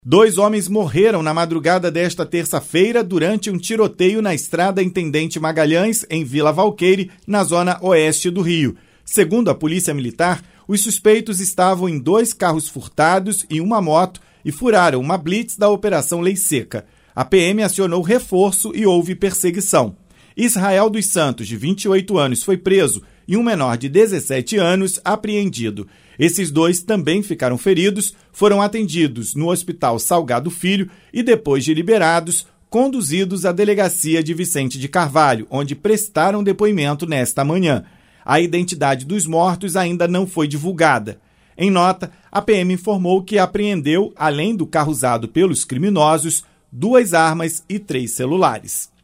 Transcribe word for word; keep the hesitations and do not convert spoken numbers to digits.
Dois homens morreram na madrugada desta terça-feira durante um tiroteio na estrada Intendente Magalhães, em Vila Valqueire, na zona oeste do Rio. Segundo a Polícia Militar, os suspeitos estavam em dois carros furtados e uma moto e furaram uma blitz da Operação Lei Seca. A P M acionou reforço e houve perseguição. Israel dos Santos, de vinte e oito anos, foi preso e um menor de dezessete anos apreendido. Esses dois também ficaram feridos, foram atendidos no Hospital Salgado Filho e, depois de liberados, conduzidos à delegacia de Vicente de Carvalho, onde prestaram depoimento nesta manhã. A identidade dos mortos ainda não foi divulgada. Em nota, a P M informou que apreendeu, além do carro usado pelos criminosos, duas armas e três celulares.